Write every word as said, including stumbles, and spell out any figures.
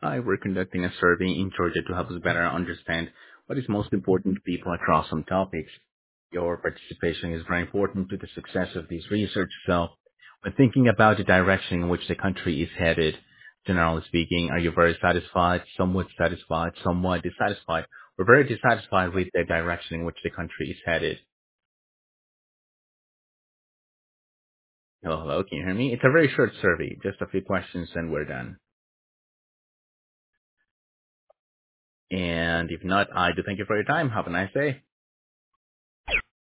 Hi, we're conducting a survey in Georgia to help us better understand what is most important to people across some topics. Your participation is very important to the success of this research. So when thinking about the direction in which the country is headed, generally speaking, are you very satisfied, somewhat satisfied, somewhat dissatisfied, or very dissatisfied with the direction in which the country is headed? Hello, hello, can you hear me? It's a very short survey, just a few questions and we're done. And if not, I do thank you for your time. Have a nice day.